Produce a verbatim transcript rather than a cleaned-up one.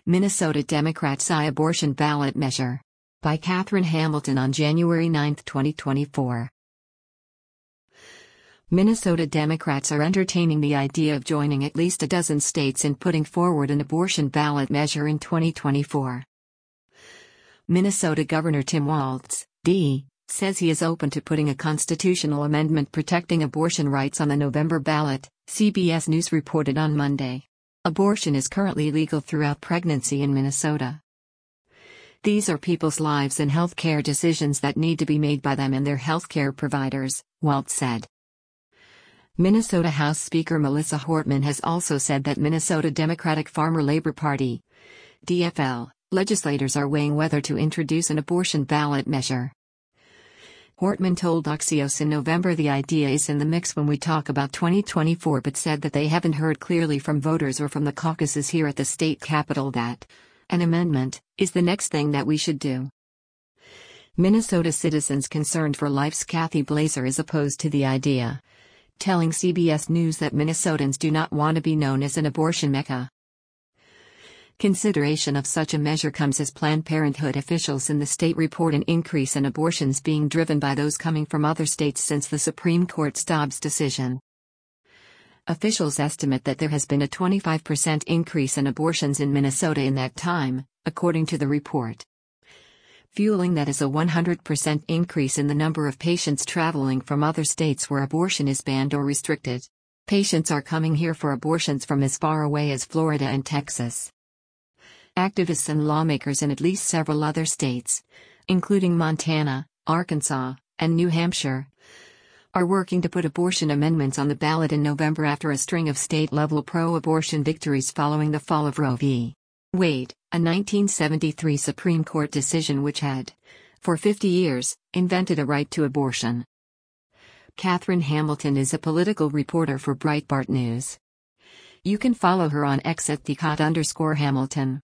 Minnesota Democrats eye abortion ballot measure. By Catherine Hamilton on January ninth, twenty twenty-four. Minnesota Democrats are entertaining the idea of joining at least a dozen states in putting forward an abortion ballot measure in twenty twenty-four. Minnesota Governor Tim Walz, D, says he is open to putting a constitutional amendment protecting abortion rights on the November ballot, C B S News reported on Monday. Abortion is currently legal throughout pregnancy in Minnesota. These are people's lives and health care decisions that need to be made by them and their health care providers, Walz said. Minnesota House Speaker Melissa Hortman has also said that Minnesota Democratic Farmer Labor Party, D F L, legislators are weighing whether to introduce an abortion ballot measure. Hortman told Axios in November the idea is in the mix when we talk about twenty twenty-four, but said that they haven't heard clearly from voters or from the caucuses here at the state capitol that an amendment is the next thing that we should do. Minnesota Citizens Concerned for Life's Kathy Blazer is opposed to the idea, telling C B S News that Minnesotans do not want to be known as an abortion mecca. Consideration of such a measure comes as Planned Parenthood officials in the state report an increase in abortions being driven by those coming from other states since the Supreme Court's Dobbs decision. Officials estimate that there has been a twenty-five percent increase in abortions in Minnesota in that time, according to the report. Fueling that is a one hundred percent increase in the number of patients traveling from other states where abortion is banned or restricted. Patients are coming here for abortions from as far away as Florida and Texas. Activists and lawmakers in at least several other states, including Montana, Arkansas, and New Hampshire, are working to put abortion amendments on the ballot in November after a string of state-level pro-abortion victories following the fall of Roe v. Wade, a nineteen seventy-three Supreme Court decision which had, for fifty years, invented a right to abortion. Catherine Hamilton is a political reporter for Breitbart News. You can follow her on X at the Cot underscore Hamilton.